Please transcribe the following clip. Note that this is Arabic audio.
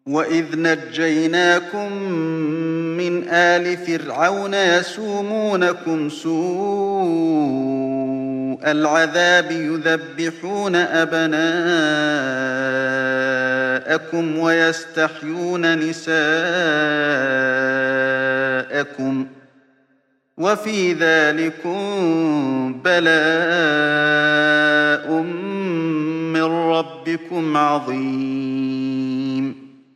وَإِذْ نَجَّيْنَاكُم مِّنْ آلِ فِرْعَوْنَ يَسُومُونَكُمْ سُوءَ الْعَذَابِ يُذَبِّحُونَ أَبْنَاءَكُمْ وَيَسْتَحْيُونَ نِسَاءَكُمْ ۚ وَفِي ذَٰلِكُم بَلَاءٌ مِّن رَّبِّكُمْ عَظِيمٌ